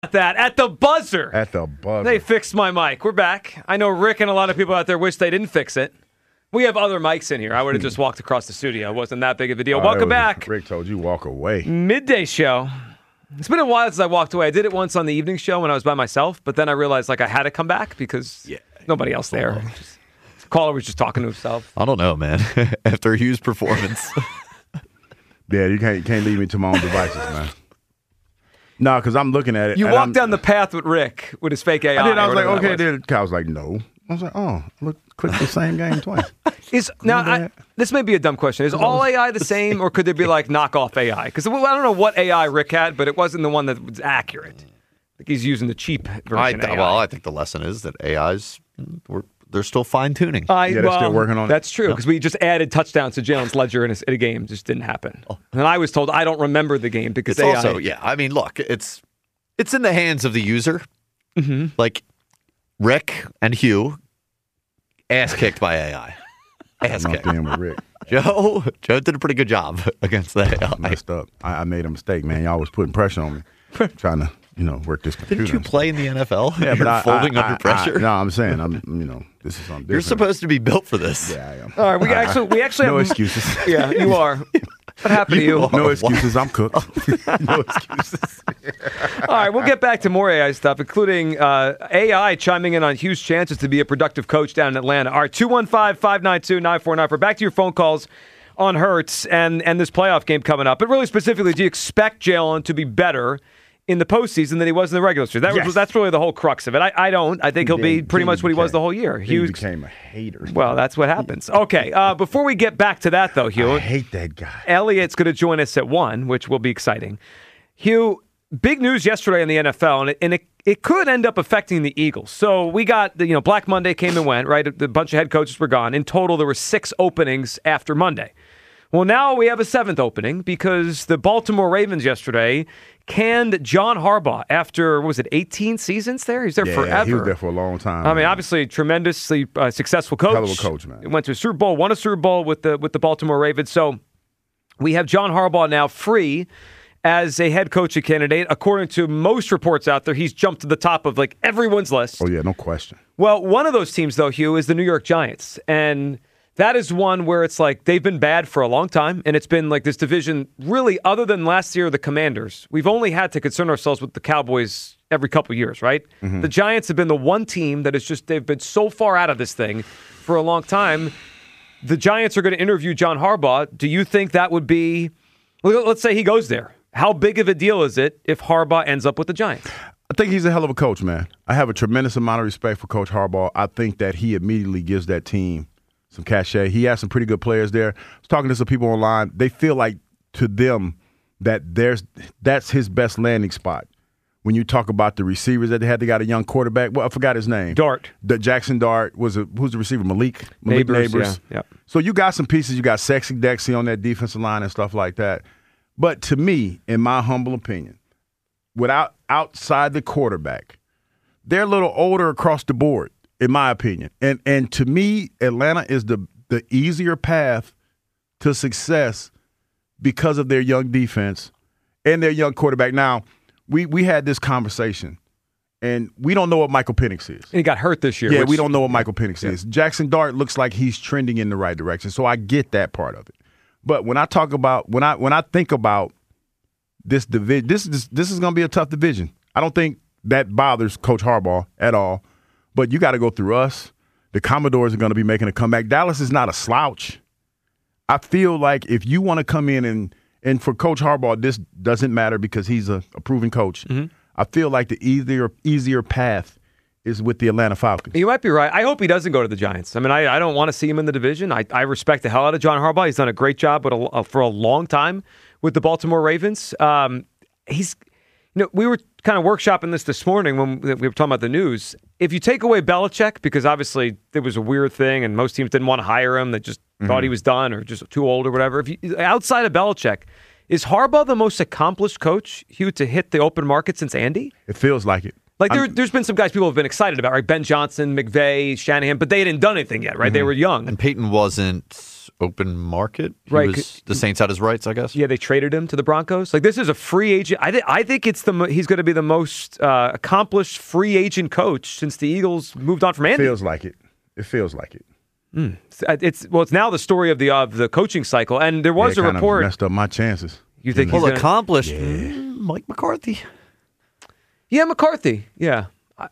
That at the buzzer. At the buzzer. They fixed my mic. We're back. I know Rick and a lot of people out there wish they didn't fix it. We have other mics in here. I would have just walked across the studio. It wasn't that big of a deal. Welcome back. Rick told you walk away. Midday show. It's been a while since I walked away. I did it once on the evening show when I was by myself, but then I realized I had to come back because nobody else there. Caller was just talking to himself. I don't know, man. After Hughes' performance. Yeah, you can't leave me to my own devices, man. No, because I'm looking at it. You walked down the path with Rick with his fake AI. I did. I was like, okay. Then I was like, no. I was like, oh, look, click the same game twice. This may be a dumb question. Is all AI the same, or could there be knockoff AI? Because I don't know what AI Rick had, but it wasn't the one that was accurate. I think he's using the cheap version. I think the lesson is that AIs they're still fine tuning. They're still working on it. That's true because we just added touchdowns to Jalen's ledger in a game. It just didn't happen. And I was told I don't remember the game because it's AI. Also, I mean, look, it's in the hands of the user. Mm-hmm. Like Rick and Hugh, ass kicked by AI. Ass kicked. With Rick. Joe did a pretty good job against that AI. I messed up. I made a mistake, man. Y'all was putting pressure on me, trying to work this computer. Didn't you play in the NFL? Yeah, You're but folding under pressure. No, I'm saying this is something different. You're supposed to be built for this. Yeah, I am. All right, we actually no have excuses. Yeah, you are. What happened to you? No excuses. I'm cooked. No excuses. All right, we'll get back to more AI stuff, including AI chiming in on Hughes' chances to be a productive coach down in Atlanta. All right, 215-592-9494. Back to your phone calls on Hurts and this playoff game coming up. But really specifically, do you expect Jalen to be better in the postseason than he was in the regular season? That's really the whole crux of it. I don't. I think he'll be pretty much what he was the whole year. Hughes became a hater. Well, that's what happens. Okay, before we get back to that, though, Hugh. I hate that guy. Elliot's going to join us at 1, which will be exciting. Hugh, big news yesterday in the NFL, and it could end up affecting the Eagles. So we got, Black Monday came and went, right? A bunch of head coaches were gone. In total, there were 6 openings after Monday. Well, now we have a 7th opening because the Baltimore Ravens yesterday canned John Harbaugh after, 18 seasons there? He's there forever. He was there for a long time. I mean, obviously, tremendously successful coach. Hell of a coach, man. He went to a Super Bowl, won a Super Bowl with the Baltimore Ravens. So we have John Harbaugh now free as a head coaching candidate. According to most reports out there, he's jumped to the top of everyone's list. Oh, yeah, no question. Well, one of those teams, though, Hugh, is the New York Giants. And that is one where it's they've been bad for a long time, and it's been this division, really, other than last year, the Commanders. We've only had to concern ourselves with the Cowboys every couple of years, right? Mm-hmm. The Giants have been the one team that is they've been so far out of this thing for a long time. The Giants are going to interview John Harbaugh. Do you think that would be, let's say he goes there. How big of a deal is it if Harbaugh ends up with the Giants? I think he's a hell of a coach, man. I have a tremendous amount of respect for Coach Harbaugh. I think that he immediately gives that team some cachet. He has some pretty good players there. I was talking to some people online. They feel like to them that that's his best landing spot. When you talk about the receivers that they had, they got a young quarterback. Well, I forgot his name. Dart. Jackson Dart who's the receiver? Malik Neighbors. Yeah. So you got some pieces. You got Sexy Dexy on that defensive line and stuff like that. But to me, in my humble opinion, outside the quarterback, they're a little older across the board, in my opinion. And to me, Atlanta is the easier path to success because of their young defense and their young quarterback. Now, we had this conversation, and we don't know what Michael Penix is. And he got hurt this year. Yeah, we don't know what Michael Penix is. Jackson Dart looks like he's trending in the right direction, so I get that part of it. But when I talk about when I think about this division, this is going to be a tough division. I don't think that bothers Coach Harbaugh at all. But you got to go through us. The Commodores are going to be making a comeback. Dallas is not a slouch. I feel like if you want to come in and for Coach Harbaugh, this doesn't matter because he's a proven coach. Mm-hmm. I feel like the easier path is with the Atlanta Falcons. You might be right. I hope he doesn't go to the Giants. I mean, I don't want to see him in the division. I respect the hell out of John Harbaugh. He's done a great job for a long time with the Baltimore Ravens. We were kind of workshopping this morning when we were talking about the news. If you take away Belichick, because obviously it was a weird thing and most teams didn't want to hire him, they just thought he was done or just too old or whatever. Outside of Belichick, is Harbaugh the most accomplished coach, Hugh, to hit the open market since Andy? It feels like it. There's been some guys people have been excited about, right? Ben Johnson, McVay, Shanahan, but they hadn't done anything yet, right? Mm-hmm. They were young. And Peyton wasn't open market. Right. The Saints had his rights, I guess. Yeah, they traded him to the Broncos. Like, this is a free agent. I think he's going to be the most accomplished free agent coach since the Eagles moved on from Andy. Feels like it. It feels like it. It's now the story of the coaching cycle, and there was a report. Messed up my chances. You think Well, he's accomplished? Yeah. Mike McCarthy. Yeah, McCarthy. Yeah,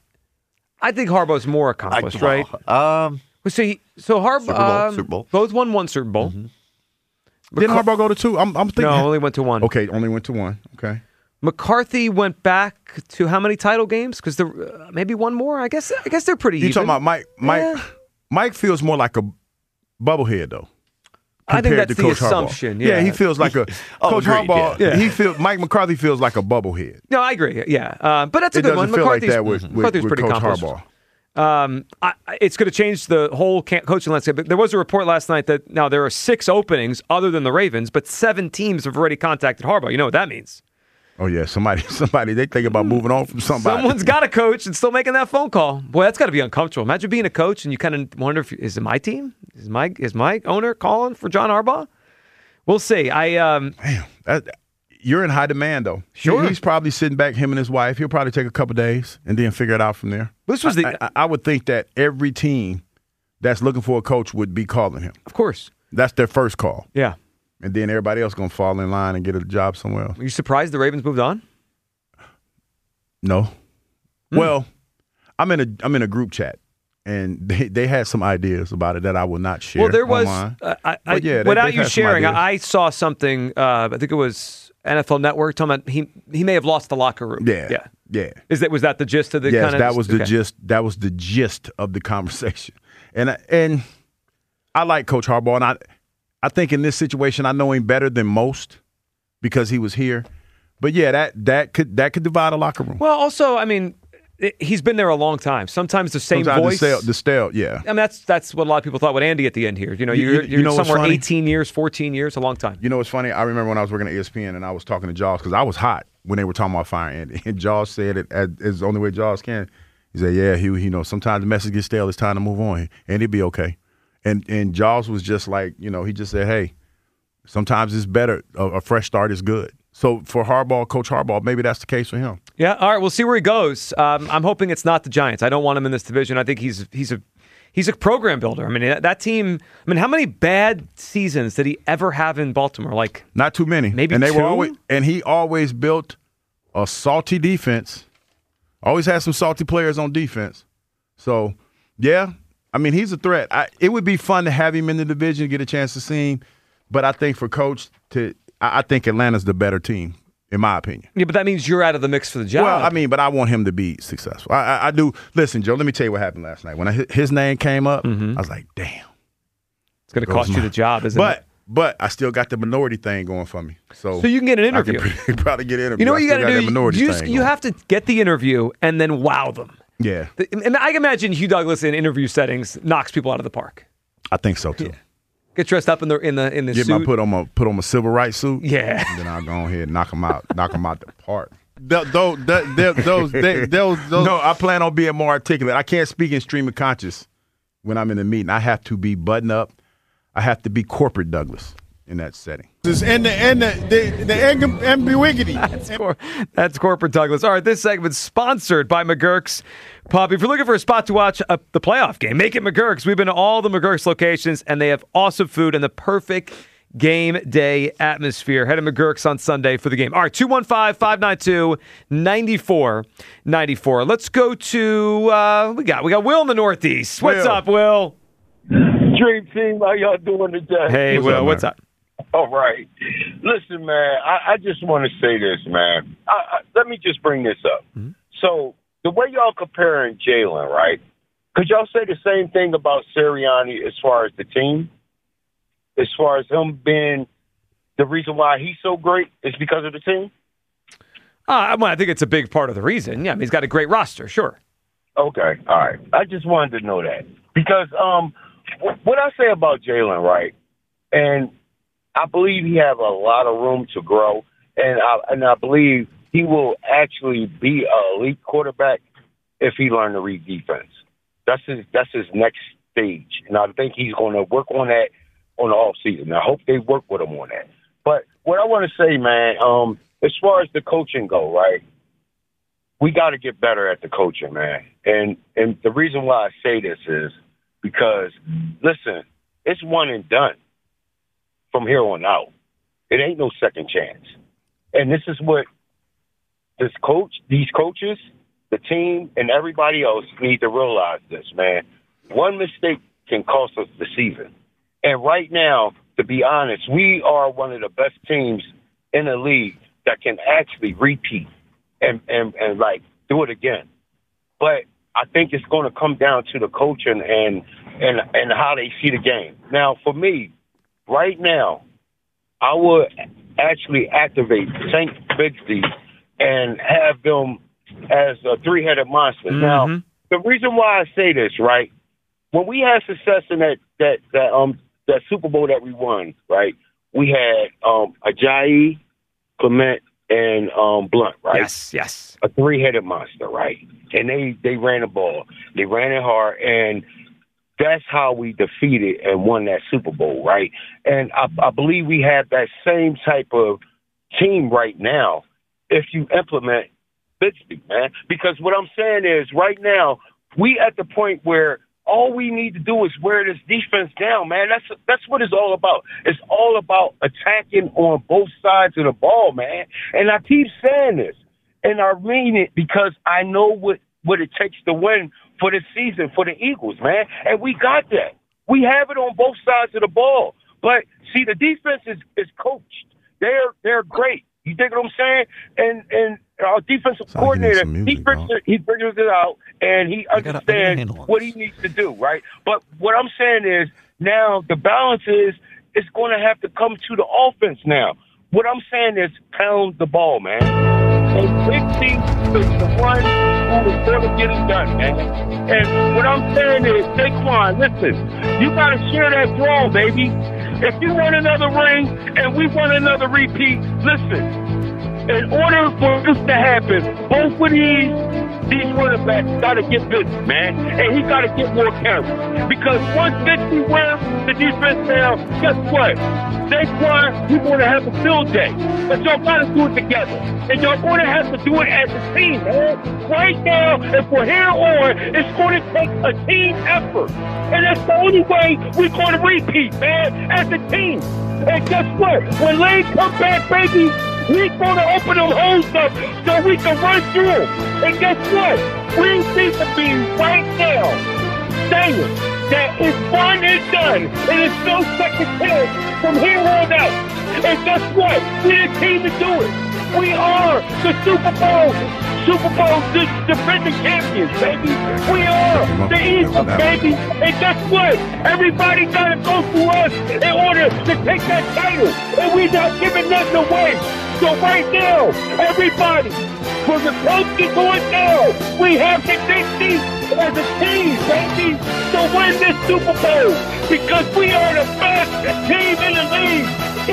I think Harbaugh's more accomplished, right? So Harbaugh, Super Bowl. both won one Super Bowl. Mm-hmm. Didn't Harbaugh go to 2? I'm thinking. No, only went to one. Okay, only went to 1. Okay. McCarthy went back to how many title games? Because there maybe one more. I guess they're pretty. You even. talking about Mike? Yeah. Mike feels more like a bubblehead though. I think that's to the Coach assumption. Harbaugh. Yeah, he feels like a Coach agreed, Harbaugh. yeah. Yeah. Mike McCarthy feels like a bubblehead. No, I agree. Yeah, but that's a It good doesn't one. feel like McCarthy's, that with McCarthy's pretty Coach accomplished. Harbaugh. It's going to change the whole coaching landscape. But there was a report last night that now there are 6 openings other than the Ravens, but 7 teams have already contacted Harbaugh. You know what that means? Oh yeah, somebody they think about moving on from somebody. Someone's got a coach and still making that phone call. Boy, that's got to be uncomfortable. Imagine being a coach and you kind of wonder is it my team? Is my owner calling for John Harbaugh? We'll see. Damn, you're in high demand though. Sure. He's probably sitting back, him and his wife. He'll probably take a couple days and then figure it out from there. This was I would think that every team that's looking for a coach would be calling him. Of course. That's their first call. Yeah. And then everybody else going to fall in line and get a job somewhere else. Are you surprised the Ravens moved on? No. Well, I'm in a group chat, and they had some ideas about it that I will not share. Well, there was, online. without you had some sharing, ideas. I saw something, I think it was NFL Network, talking about he may have lost the locker room. Yeah. Was that the gist of the Yes, kind of? that was the okay. gist. That was the gist of the conversation. And I like Coach Harbaugh, and I think in this situation I know him better than most because he was here. But yeah, that could divide a locker room. Well, also, I mean, he's been there a long time. Sometimes the same Sometimes voice. the stale, yeah. I mean, that's what a lot of people thought with Andy at the end here. You know, you're know what's somewhere funny? 18 years, 14 years, a long time. You know what's funny? I remember when I was working at ESPN and I was talking to Jaws because I was hot when they were talking about firing Andy. And Jaws said it as the only way Jaws can. He said, yeah, he sometimes the message gets stale. It's time to move on. And it'd be okay. And Jaws was just like, he just said, hey, sometimes it's better. A fresh start is good. So for Harbaugh, Coach Harbaugh, maybe that's the case for him. Yeah, all right, we'll see where he goes. I'm hoping it's not the Giants. I don't want him in this division. I think he's a program builder. I mean, that team. I mean, how many bad seasons did he ever have in Baltimore? Like, not too many. Maybe and they 2? were always, and he always built a salty defense. Always had some salty players on defense. So, yeah, I mean, he's a threat. It would be fun to have him in the division, get a chance to see him. But I think for Coach I think Atlanta's the better team, in my opinion. yeah, but that means you're out of the mix for the job. Well, I mean, but I want him to be successful. I do. Listen, Joe, let me tell you what happened last night. When his name came up, I was like, damn. It's going to cost you the job, isn't it? But I still got the minority thing going for me. So you can get an interview. I can probably get an interview. You know what I you still got to that do? minority thing You going. have to get the interview and then wow them. Yeah, And I can imagine Hugh Douglas in interview settings knocks people out of the park. I think so too. Yeah. Get dressed up in the Get suit. put on my civil rights suit. Yeah. And then I'll go ahead and knock them out the park. No, I plan on being more articulate. I can't speak in stream of conscious when I'm in a meeting. I have to be button up. I have to be corporate Douglas in that setting. And the ambiguity. That's corporate Douglas. All right, this segment's sponsored by McGurk's Pub. If you're looking for a spot to watch the playoff game, make it McGurk's. We've been to all the McGurk's locations, and they have awesome food and the perfect game day atmosphere. Head to McGurk's on Sunday for the game. All right, 215-592-9494. Let's go to we got Will in the Northeast. What's up, Will? Dream team, how y'all doing today? Hey, Will, what's up? All right. Listen, man, I just want to say this, man. Let me just bring this up. Mm-hmm. So the way y'all comparing Jalen, right? Could y'all say the same thing about Sirianni as far as the team? As far as him being the reason why he's so great is because of the team? Well, I think it's a big part of the reason. Yeah, I mean, he's got a great roster, sure. Okay, all right. I just wanted to know that. Because what I say about Jalen, right, and I believe he has a lot of room to grow, and I believe he will actually be an elite quarterback if he learns to read defense. That's his next stage, and I think he's going to work on that on the off season. I hope they work with him on that. But what I want to say, man, as far as the coaching go, right, we got to get better at the coaching, man. And the reason why I say this is because, listen, it's one and done from here on out. It ain't no second chance. And this is what these coaches, the team, and everybody else need to realize this, man. One mistake can cost us the season. And right now, to be honest, we are one of the best teams in the league that can actually repeat and like do it again. But I think it's going to come down to the coaching and how they see the game. Now, for me, right now, I would actually activate Tank Bigsby and have them as a three-headed monster. Mm-hmm. Now, the reason why I say this, right, when we had success in that Super Bowl that we won, right, we had Ajayi, Clement, and Blunt, right? Yes. A three-headed monster, right? And they ran the ball. They ran it hard, and that's how we defeated and won that Super Bowl, right? And I believe we have that same type of team right now if you implement Bixby, man. Because what I'm saying is right now, we at the point where all we need to do is wear this defense down, man. That's what it's all about. It's all about attacking on both sides of the ball, man. And I keep saying this, and I mean it because I know what it takes to win for this season for the Eagles, man. And we got that. We have it on both sides of the ball. But, see, the defense is coached. They're great. You dig what I'm saying? And our defensive coordinator, he figures it out, and he understands what he needs to do, right? But what I'm saying is now the balance is it's going to have to come to the offense now. What I'm saying is pound the ball, man. And Bixby is the one who is going to get it done, man. And what I'm saying is, Saquon, listen, you got to share that ball, baby. If you want another ring and we want another repeat, listen, in order for this to happen, both of these running backs got to get busy, man. And he got to get more carries. Because once Bixby wears the defense down, guess what? Saquon, you're going to have a field day. But y'all got to do it together. And y'all going to have to do it as a team, man. Right now, and from here on, it's going to take a team effort. And that's the only way we're going to repeat, man, as a team. And guess what? When Lane comes back, baby, we're going to open them holes up so we can run through them. And guess what? We seem to be right now saying that it's one and done, and it's no second chance from here on out. And guess what? We're the team to do it. We are the Super Bowl defending champions, baby. We are the Eagles, baby. And guess what? Everybody got to go through us in order to take that title. And we're not giving nothing away. So right now, everybody, from the coaches on down, we have to take these as a team, baby, to win this Super Bowl. Because we are the best team in the league.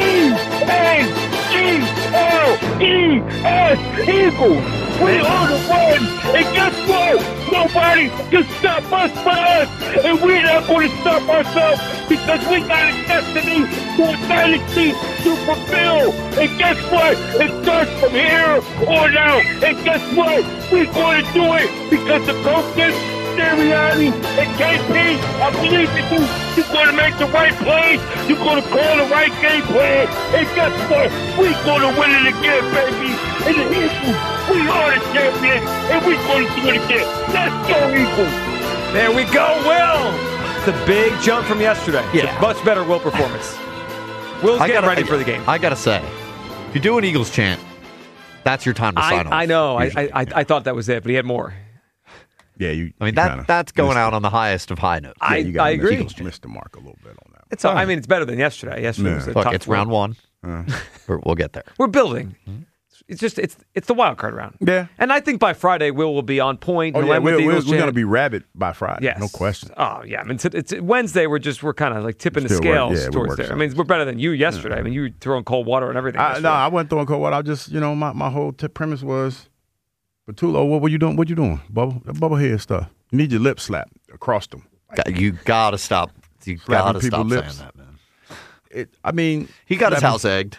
E-A-G-L-E-S, Eagles. We are the ones. And guess what? Nobody can stop us but us. And we're not going to stop ourselves because we got a destiny for a dynasty to fulfill. And guess what? It starts from here on out. And guess what? We're going to do it because the coaches, Sirianni, and KP, I believe that you're going to make the right plays. You're going to call the right game plan. And guess what? We're going to win it again, baby. And the Eagles, we are the champions, and we're going to do it again. Let's go, Eagles. There we go, Will. It's a big jump from yesterday. Yeah. It's a much better Will performance. Will's getting ready for the game. I got to say, if you do an Eagles chant, that's your time to sign off. I know. I thought that was it, but he had more. Yeah, that's going out on the highest of high notes. I agree. Missed the mark a little bit on that. It's it's better than yesterday. Yesterday was the Look, top it's 4. round one. We'll get there. We're building. Mm-hmm. It's just it's the wild card round. Yeah, and I think by Friday will be on point. Oh yeah, we're going to be rabid by Friday. Yes. No question. Oh yeah, I mean it's Wednesday. We're kind of like tipping the scales towards there. I mean we're better than you yesterday. Yeah. I mean you were throwing cold water and everything. No, I wasn't throwing cold water. I just my whole premise was, Patullo, what were you doing? What you doing, Bubble head stuff? You need your lip slapped across them. You gotta stop. You gotta stop saying that, man. He got his house egged,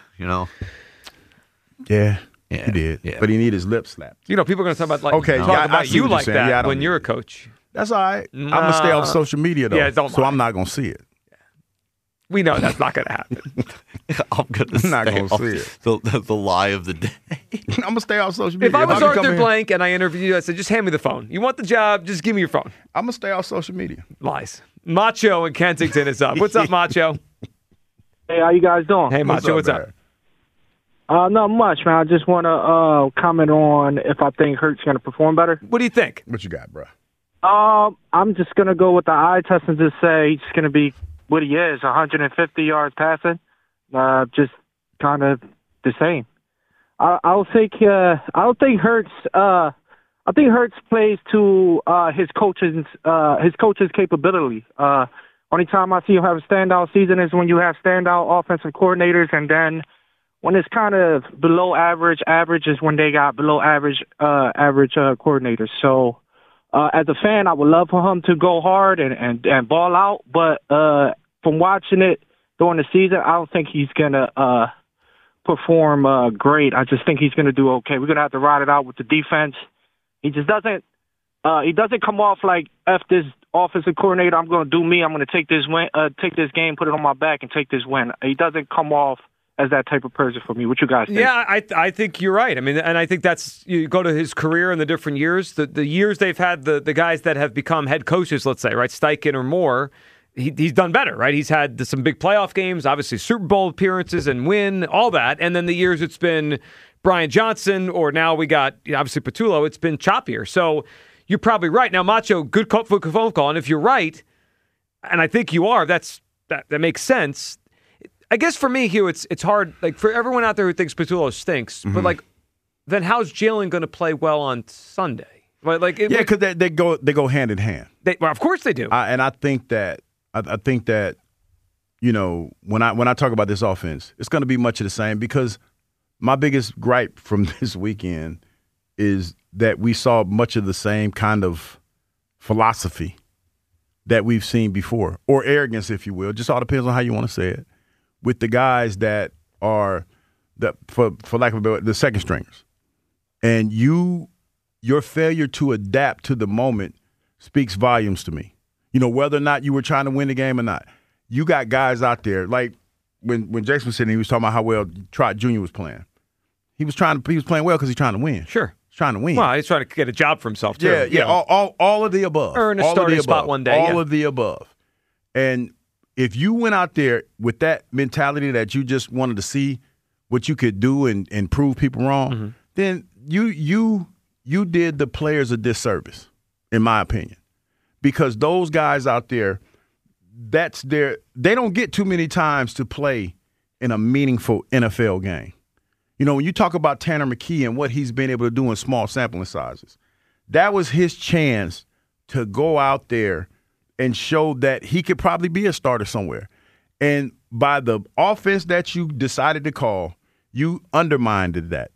Yeah, Yeah, he did. yeah. But he need his lips slapped. People are going to talk about Okay, talk yeah, I about see you what you're like saying. that Yeah, I don't when need you're a it. coach. That's all right. I'm gonna stay off social media though. Yeah, don't so lie. I'm not gonna see it. We know that's not going to happen. I'm gonna I'm not stay gonna off see it. the lie of the day. I'm gonna stay off social media. If I was become Arthur here- Blank and I interviewed you, I said, just hand me the phone. You want the job? Just give me your phone. I'm gonna stay off social media. Lies. Macho in Kensington is up. What's up, Macho? Hey, how you guys doing? Hey, Macho, what's up? Not much, man. I just want to comment on if I think Hurts going to perform better. What do you think? What you got, bro? I'm just going to go with the eye test and just say he's going to be what he is, 150 yards passing. Just kind of the same. I don't think Hurts. I think Hurts plays to his coach's capability. Only time I see him have a standout season is when you have standout offensive coordinators, and then when it's kind of below average is when they got below average coordinators. So as a fan, I would love for him to go hard and ball out, but from watching it during the season, I don't think he's gonna perform great. I just think he's gonna do okay. We're gonna have to ride it out with the defense. He just doesn't. He doesn't come off like F this offensive coordinator. I'm going to do me. I'm going to take this game, put it on my back, and take this win. He doesn't come off as that type of person for me. What you guys think? Yeah, I think you're right. I mean, and I think that's, you go to his career in the different years, the years they've had the guys that have become head coaches, let's say, right, Steichen or Moore, he's done better, right? He's had some big playoff games, obviously Super Bowl appearances and win, all that. And then the years it's been Brian Johnson, or now we got, obviously, Patullo, it's been choppier. So you're probably right. Now, Macho, good phone call. And if you're right, and I think you are, that makes sense. I guess for me, Hugh, it's hard. Like, for everyone out there who thinks Patullo stinks, but like, then how's Jalen going to play well on Sunday? Because they go hand in hand. Well, of course they do. And I think that when I talk about this offense, it's going to be much of the same, because my biggest gripe from this weekend is that we saw much of the same kind of philosophy that we've seen before, or arrogance, if you will. Just all depends on how you want to say it, with the guys that are, for lack of a better, the second stringers. And your failure to adapt to the moment speaks volumes to me. Whether or not you were trying to win the game or not. You got guys out there, like when Jason was sitting, he was talking about how well Trot Jr. was playing. He was playing well because he's trying to win. Sure. He's trying to win. Well, he's trying to get a job for himself, too. Yeah. All of the above. Earn a starting spot one day. All of the above. And if you went out there with that mentality that you just wanted to see what you could do and prove people wrong, then you did the players a disservice, in my opinion. Because those guys out there, they don't get too many times to play in a meaningful NFL game. When you talk about Tanner McKee and what he's been able to do in small sampling sizes, that was his chance to go out there and show that he could probably be a starter somewhere. And by the offense that you decided to call, you undermined that.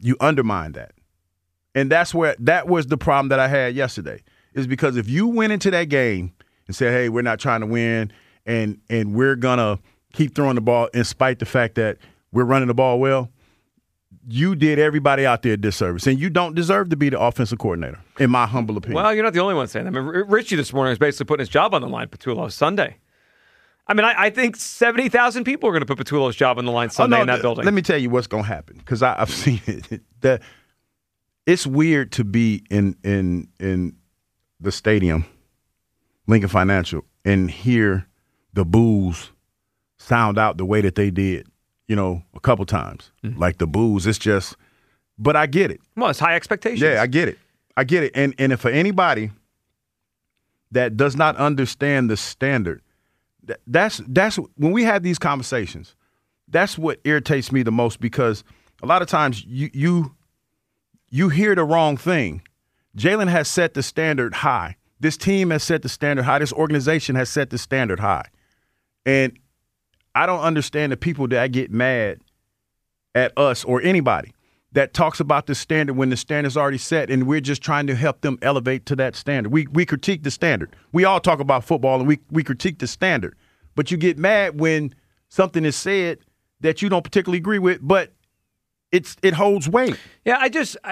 And that was the problem that I had yesterday, is because if you went into that game and said, hey, we're not trying to win and we're going to keep throwing the ball in spite the fact that we're running the ball well, you did everybody out there a disservice, and you don't deserve to be the offensive coordinator, in my humble opinion. Well, you're not the only one saying that. I mean, Richie this morning was basically putting his job on the line, Patullo, Sunday. I mean, I think 70,000 people are going to put Patullo's job on the line Sunday in that building. Let me tell you what's going to happen, because I've seen it. It's weird to be in the stadium, Lincoln Financial, and hear the boos sound out the way that they did. A couple times. Like the boos, it's just, but I get it. Well, it's high expectations. Yeah, I get it. And if for anybody that does not understand the standard, that's when we have these conversations, that's what irritates me the most, because a lot of times you hear the wrong thing. Jalen has set the standard high. This team has set the standard high. This organization has set the standard high. And I don't understand the people that get mad at us or anybody that talks about the standard when the standard's already set and we're just trying to help them elevate to that standard. We critique the standard. We all talk about football and we critique the standard. But you get mad when something is said that you don't particularly agree with, but it holds weight. Yeah,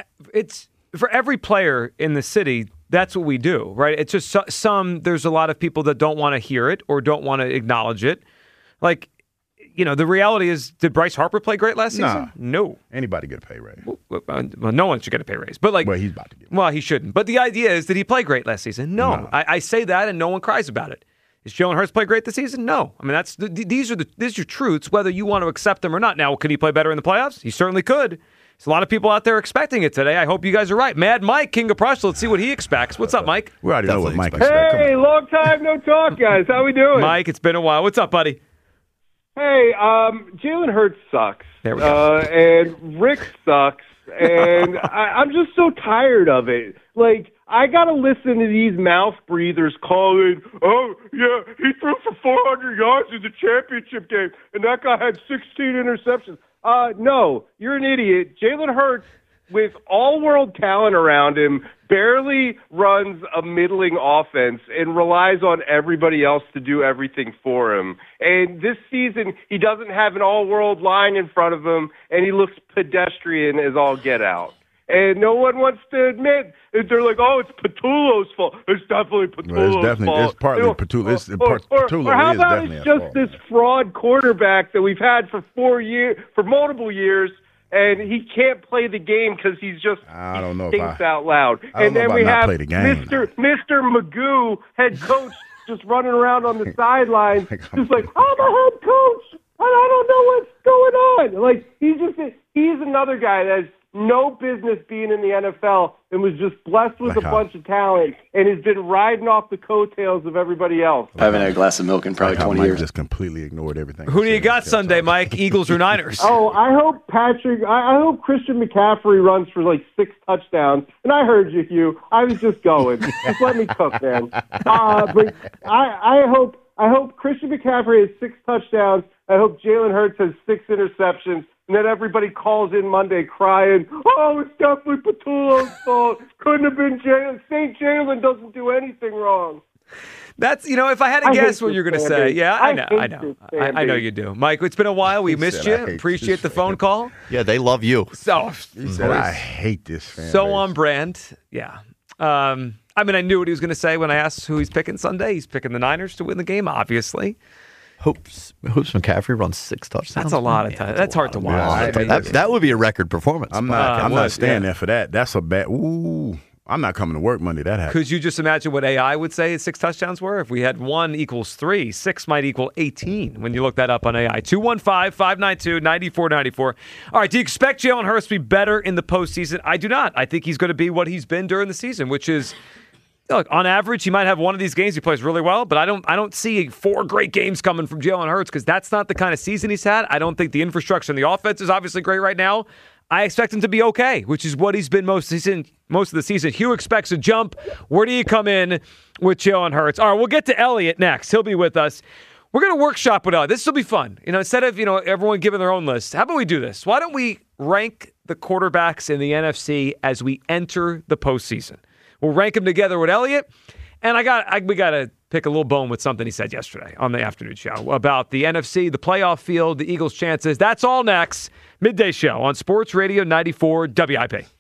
it's for every player in the city. That's what we do, right? It's just there's a lot of people that don't want to hear it or don't want to acknowledge it. Like, the reality is, did Bryce Harper play great last season? No. Anybody get a pay raise? Well, no one should get a pay raise. But he's about to get one. Well, he shouldn't. But the idea is, did he play great last season? No. I say that and no one cries about it. Is Jalen Hurts play great this season? No. I mean, these are truths, whether you want to accept them or not. Now, could he play better in the playoffs? He certainly could. There's a lot of people out there expecting it today. I hope you guys are right. Mad Mike, King of Prush, let's see what he expects. What's up, Mike? We already know what Mike expects. Hey, long time no talk, guys. How we doing? Mike, it's been a while. What's up, buddy? Hey, Jalen Hurts sucks. There we go. And Rick sucks. And I'm just so tired of it. Like, I got to listen to these mouth breathers calling, oh, yeah, he threw for 400 yards in the championship game, and that guy had 16 interceptions. No, you're an idiot. Jalen Hurts, with all-world talent around him, barely runs a middling offense and relies on everybody else to do everything for him. And this season, he doesn't have an all-world line in front of him, and he looks pedestrian as all get out. And no one wants to admit it. They're like, oh, it's Patullo's fault. It's definitely Patullo's fault. It's partly Patullo. Or how about it's just this fraud quarterback that we've had for multiple years, and he can't play the game because he's just thinks out loud. And then we have Mr. Magoo, head coach, just running around on the sideline, just like, I'm a head coach, and I don't know what's going on. Like, he's another guy that's no business being in the NFL and was just blessed with a bunch of talent and has been riding off the coattails of everybody else. I haven't had a glass of milk in probably 20 years. Just completely ignored everything. Who do you got Sunday, Mike? Eagles or Niners? Oh, I hope I hope Christian McCaffrey runs for like 6 touchdowns. And I heard you, Hugh. I was just going. Just let me cook, man. But I hope Christian McCaffrey has 6 touchdowns. I hope Jalen Hurts has 6 interceptions. And then everybody calls in Monday crying, oh, it's definitely Patullo's fault. Couldn't have been Jalen. St. Jalen doesn't do anything wrong. That's, if I had to guess what you're going to say. Yeah, I know you do. Mike, it's been a while. We missed you. Appreciate the phone call. Yeah, they love you. So, he said, I hate this fan So base. On brand. Yeah. I knew what he was going to say when I asked who he's picking Sunday. He's picking the Niners to win the game, obviously. Hoops McCaffrey runs 6 touchdowns. That's a lot of time. That's hard to watch. That would be a record performance. I'm not staying there for that. That's a bad. I'm not coming to work Monday. That happens. Could you just imagine what AI would say 6 touchdowns were? If we had 1 equals 3, 6 might equal 18 when you look that up on AI. 215-592-9494. All right, do you expect Jalen Hurts to be better in the postseason? I do not. I think he's going to be what he's been during the season, which is, look, on average, he might have one of these games he plays really well, but I don't see 4 great games coming from Jalen Hurts because that's not the kind of season he's had. I don't think the infrastructure and the offense is obviously great right now. I expect him to be okay, which is what he's been most of the season. Hugh expects a jump. Where do you come in with Jalen Hurts? All right, we'll get to Elliott next. He'll be with us. We're going to workshop with Elliott. This will be fun. Instead of everyone giving their own list, how about we do this? Why don't we rank the quarterbacks in the NFC as we enter the postseason? We'll rank them together with Elliott. And we got to pick a little bone with something he said yesterday on the afternoon show about the NFC, the playoff field, the Eagles' chances. That's all next. Midday Show on Sports Radio 94 WIP.